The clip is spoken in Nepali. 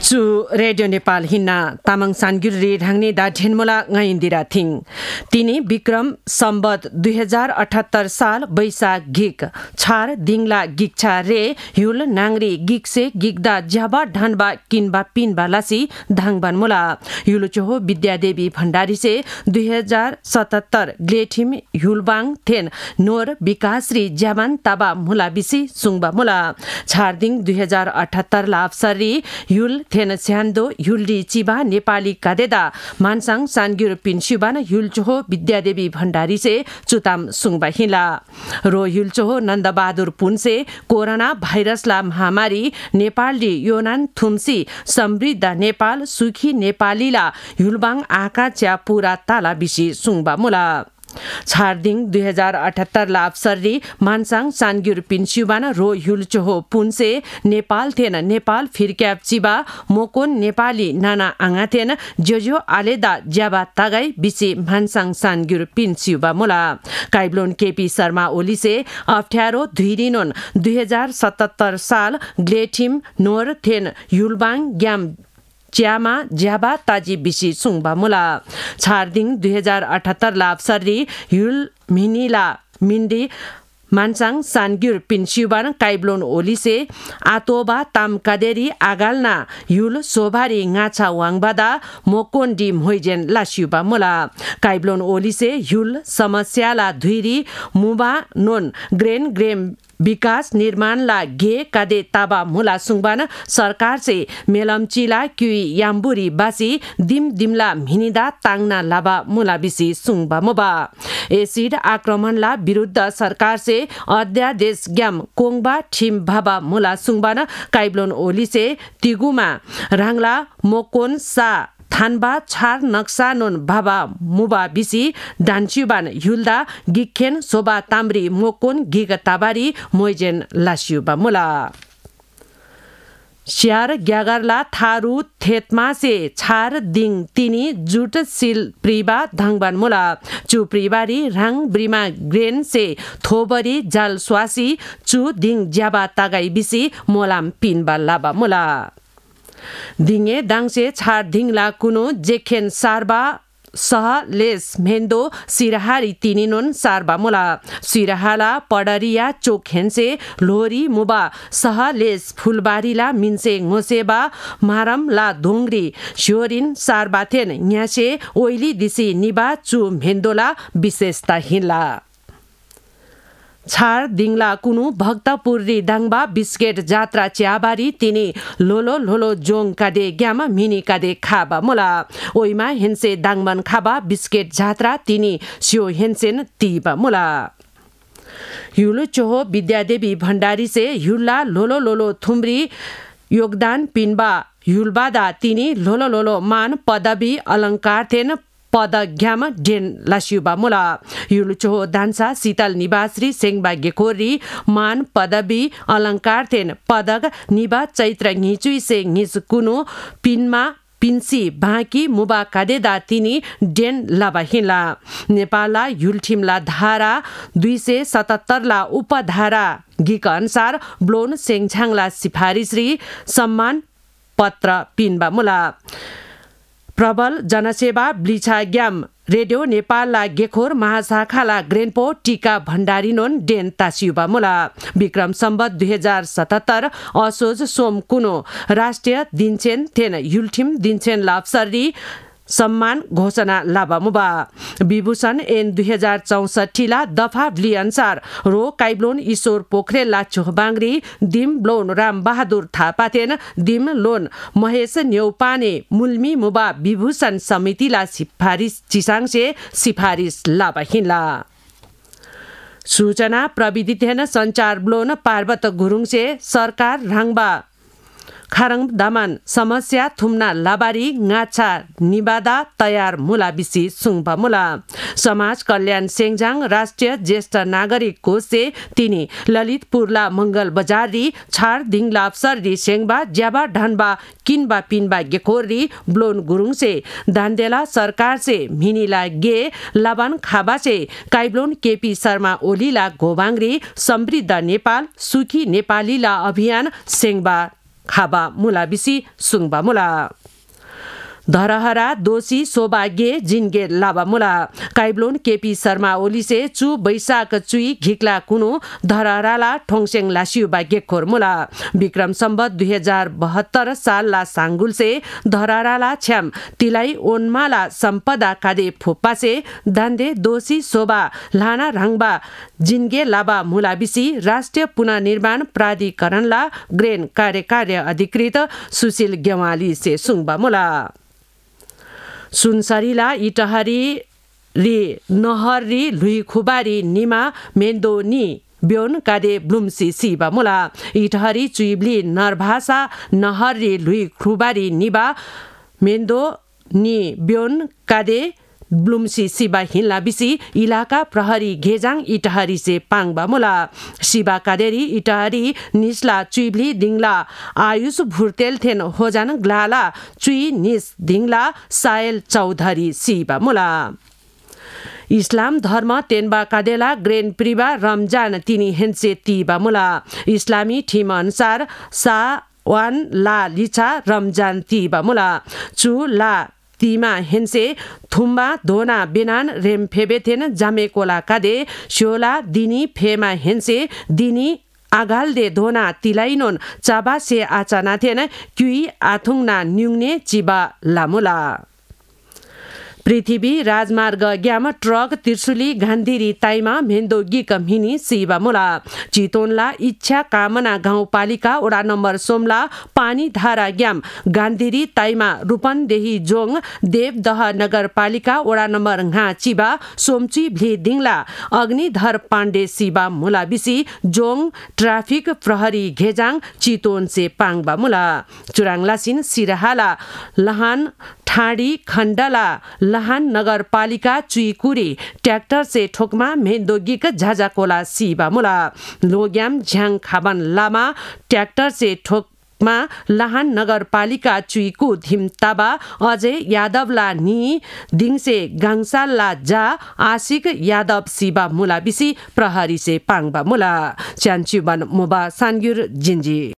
सु रेडियो नेपाल हिन्ना तामाङ सानगिर रे ढाङ्ने दा ढेनमोला ngaindira थिङ तिनी विक्रम सम्बत 2078 साल बैशाख गिक छार दिङला गिक्छा रे हुल नाङ्री गिक्से गिक्दा ज्याबा ढानबा किनबा पिनबा लासी धाङबान मोला हुल चोहो विद्यादेवी भण्डारी से 2077 ग्लेठिम हुलबाङ थेन नोर विकासरी ज्याबान ताबा मुला बिसी सुङबा मोला छार दिङ 2078 ला अफसरी हुल थेन स्यान्दो हुलरी चिबा नेपाली कादेदा मानसाङ सानगिर पिन्सुबान हुलचोहो विद्यादेवी भण्डारी से चुताम सुङबा हिला रो हुलचोहो नन्दबहादुर पुनसे कोरोना भाइरसला महामारी नेपाली योनान थुम्सी समृद्ध नेपाल सुखी नेपालीला हुलबाङ आका च्या पूरा ताला बिसी सुङबा मुला छारदिङ 2078 ला अफसरी मानसाङ सानगिर पिन्सुबान रो हुलचोहो पुनसे नेपाल थेन नेपाल फिरक्याप चिबा मोकोन नेपाली नाना आङा थेन जोजो आलेदा ज्याबा तागाई बिसी मानसाङ सानगिर पिन्सुबा मुला काइब्लोन केपी शर्मा ओलीसे अप्ठ्यारो धुइरिनोन 2077 साल ग्लेठिम नोर थेन हुलबाङ ग्याम च्यामा ज्याबा ताजी बिसी सुङबा मुला छारदिङ 2078 ला अफसरी हुल मिनिला मिन्डी मानसाङ सानगिर पिन्सुबान काइब्लोन ओलीसे आतोबा ताम कादेरी आगालना हुल सोभारी गाछा वाङबादा मोकोन्डी मोइजेन लास्युबा मुला काइब्लोन ओलीसे हुल समस्याला धुइरी मुबा नोन ग्रेन ग्रेम विकास निर्माणला गे कादे ताबा मुला सुङबान सरकार से मेलमचिला क्युई याम्बुरी बासी दिम दिमला मिनिदा ताङना लाबा मुला बिसी सुङबा मुबा एसिड आक्रमणला विरुद्ध सरकार से अध्यादेश ग्याम कोङबा ठिम भाबा मुला सुङबान काइब्लोन ओलीसे तिगुमा राङला मोकोन सा थानबा छार नक्सा नोन भाबा मुबा बिसी डान्चुबान हुलदा गिखेन सोबा ताम्री मोकोन गिग ताबारी मोइजेन लास्युबा मुला श्यार ग्यागरला थारू थेतमा से छार दिङ तिनी जुट सिल प्रिबा धाङबान मुला चु प्रिबारी राङ ब्रिमा ग्रेन से थोबरी जाल स्वासी चु दिङ ज्याबा तागाई बिसी मोलाम पिनबा लाबा मुला दिङे दाङसे छार दिङला कुनो जेखेन सारबा सह लेस मेन्दो सिराहारी तिनिनोन सारबा मुला सिराहाला पडरिया चोखेनसे लोरी मुबा सह लेस फुलबारीला मिन्से ngोसेबा मारम ला धोंग्री श्योरिन सारबाथेन न्यासे ओइली दिसी निबा चु मेन्दोला विशेषता हिला छार दिङला कुनु भक्तपुरी दाङबा बिस्केट जात्रा च्याबारी तिनी लोलो लोलो जोङ कादे ग्यामा मिनी कादे खाबा मुला ओइमा हेन्से दाङमन खाबा बिस्केट जात्रा तिनी स्यो हेन्सेन तीबा मुला हुलु चोहो विद्यादेवी भण्डारी से हुल्ला लोलो लोलो थुम्री योगदान पिनबा हुलबादा तिनी लोलो लोलो मान पदवी अलङ्कार थेन पद घ्याम डेन लास्युबा मुला हुल चोहो दान्सा शीतल निवासरी सेङबा गेकोरी मान पदवी अलङ्कार थेन पदक निबा चैत्र घिचुई से घिच कुनु पिनमा पिन्सी बाँकी मुबा कादेदा तिनी डेन लाबा हिला नेपालला हुलठिमला धारा 277 ला उपधारा गिक अनुसार ब्लोन सेङछाङला सिफारिसरी सम्मान पत्र पिनबा मुला प्रबल जनसेवा ब्लिछा ग्याम रेडियो नेपालला गेखोर महाशाखाला ग्रेनपो टीका भण्डारीनोन डेन तासियुबा मुला विक्रम सम्बत 2077 असोज सोम कुनो राष्ट्रिय दिनचेन थेन युलठिम दिनचेन लाप्सरी सम्मान घोषणा लाबा मुबा विभूषण एन 2064 ला दफा ब्ली अनुसार रो काइब्लोन ईश्वर पोखरेलला चोहबाङ्री दिम ब्लोन राम बहादुर थापाथेन दिम लोन महेश न्यौपाने मुल्मी मुबा विभूषण समितिला सिफारिस चिसाङसे सिफारिस लाबा हिला सूचना प्रविधि थेन संचार ब्लोन पार्वत गुरुङसे सरकार राङबा खारङ दामान समस्या थुम्ना लाबारी गाछा निबादा तयार मुला बिसी सुङबा मुला समाज कल्याण सेङजाङ राष्ट्रिय ज्येष्ठ नागरिक कोषसे तिनी ललितपुरला मंगल बजारी छार दिङला अफसरी सेङबा ज्याबा ढानबा किनबा पिनबा गेखोरी ब्लोन गुरुङ से दान्देला सरकार से मिनीला गे लबान खाबा से काइब्लोन केपी शर्मा ओलीला गोबाङ्री समृद्ध नेपाल सुखी नेपालीला अभियान सेङबा खाबा मुला बिसी सुङबा मुला धरहरा दोषी सौभाग्य जिनगे लाबा मुला काइब्लोन केपी शर्मा ओलीसे चु बैशाख चुई घिक्ला कुनु धरहराला ठोङसेङ लासिउ बाग्य खोर मुला विक्रम सम्बत 2072 साल ला सांगुल से धरहराला छ्याम तिलाई ओन्माला सम्पदा कादे फुप्पासे धान्दे दोषी शोभा लाना राङबा जिनगे लाबा मुला बिसी राष्ट्रिय पुनर्निर्माण प्राधिकरणला ग्रेन कार्य अधिकृत सुशील गेवाली से सुङबा मुला सुनसरीला इटहरी रि नहरी लुई खुबारी निमा मेन्दो नि ब्योन कादे ब्लुम्सी सिबा मुला इटहरी चुइब्ली नरभाषा नहरी लुई खुबारी निबा मेन्दो नि ब्योन कादे ब्लुम्सी सिबा हिल्ला बिसी इलाका प्रहरी घेजाङ इटहरी से पाङबा मुला सिबा कादेरी इटहरी निस्ला चुइब्ली दिङला आयुष भुर्तेल थेन होजान ग्लाला चुइ निस दिङला सायल चौधरी सिबा मुला इस्लाम धर्म तेनबा कादेला ग्रेन प्रिबा रमजान तिनी हेन्से तीबा मुला इस्लामी ठिम अनुसार सा वान ला लिचा रमजान तीबा मुला चु ला तीमा हेन्से थुम्बा धोना बेनान रेम फेबेथेन जामेकोला कादे श्योला दिनी फेमा हेन्से दिनी आगाल दे धोना तिलाइनोन चाबा से आचाना थेन क्युई आथुङना न्युङने चिबा लामुला पृथ्वी राजमार्ग ग्याम ट्रक त्रिशुली गान्धीरी ताइमा मेन्दो गिक मिनी सिबा मुला चितोनला इच्छा कामना गाउँपालिका वडा नम्बर सोमला पानी धारा ग्याम गान्धीरी ताइमा रूपन्देही जोङ देवदह नगरपालिका वडा नम्बर घा चिबा सोमची भ्ले दिङला अग्निधर पाण्डे सिबा मुला बिसी जोङ ट्राफिक प्रहरी घेजाङ चितोन से पाङबा मुला चुराङलासिन सिराहाला लहान ठाडी खण्डला लहान नगरपालिका चुइकुरी ट्र्याक्टर से ठोकमा मेन्दोगिक झाझाकोला सिबा मुला लोग्याम झ्याङ खाबन लामा ट्र्याक्टर से ठोकमा लहान नगरपालिका चुइकु धिमताबा अजय यादवला नि दिङसे गाङसालला जा आशिक यादव सिबा मुला बिसी प्रहरी से पाङबा मुला च्यान्चुबन मुबा सान्गुर जिन्जी